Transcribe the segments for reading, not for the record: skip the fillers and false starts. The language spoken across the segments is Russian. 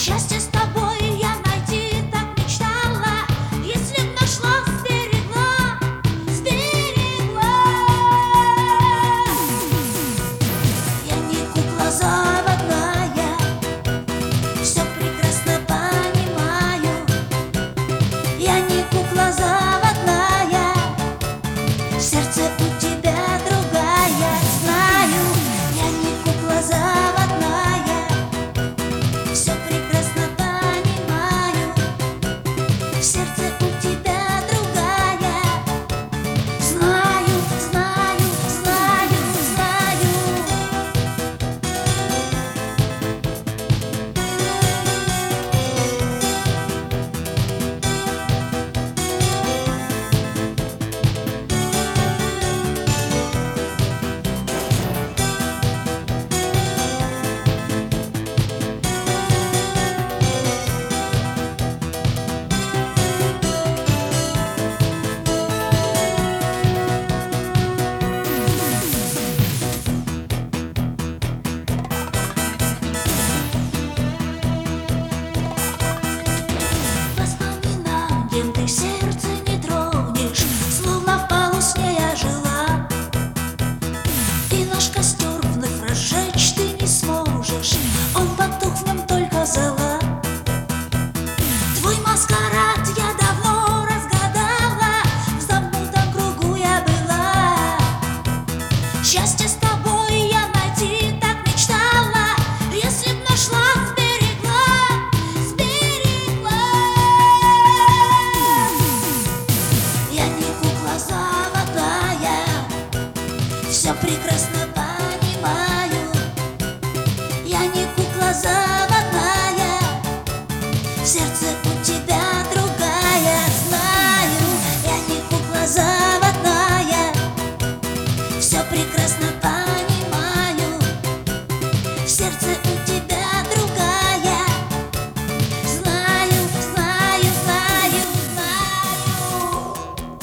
Счастье с тобой я найти так мечтала. Если б нашла, сберегла, сберегла. Я не кукла заводная, все прекрасно понимаю. Я не кукла заводная, сердце у тебя другая, знаю. Я не кукла заводная, все прекрасно понимаю. Сердце у тебя другая, знаю, знаю, знаю, знаю. Воспоминанием ты сердце не тронешь, словно в полусне я жила. И наш костер вновь разжечь ты не сможешь, он потух, в нем только зола. Твой маскарад я давно разгадала, в замкнутом кругу я была. Счастье с тобой я найти так мечтала. Если б нашла, сберегла, сберегла. Я не кукла заводная, все прекрасно понимаю. Я не кукла заводная, сердце у тебя другая, знаю. Я не кукла заводная, все прекрасно понимаю. Сердце у тебя другая, знаю, знаю, знаю, знаю.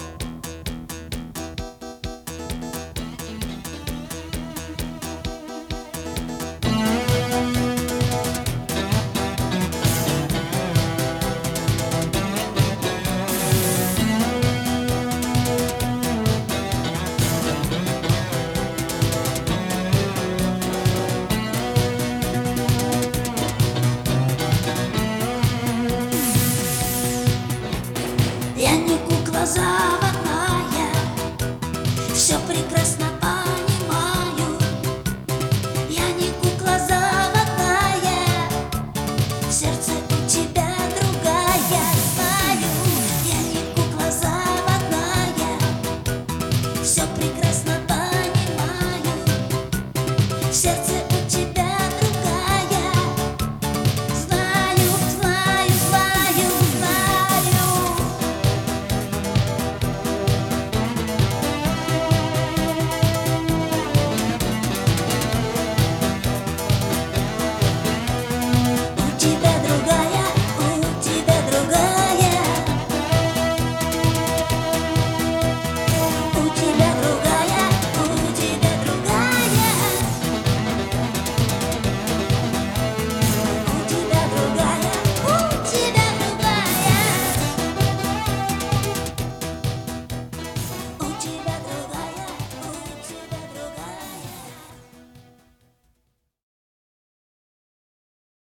Я не кукла заводная, все прекрасно понимаю. Я не кукла заводная, сердце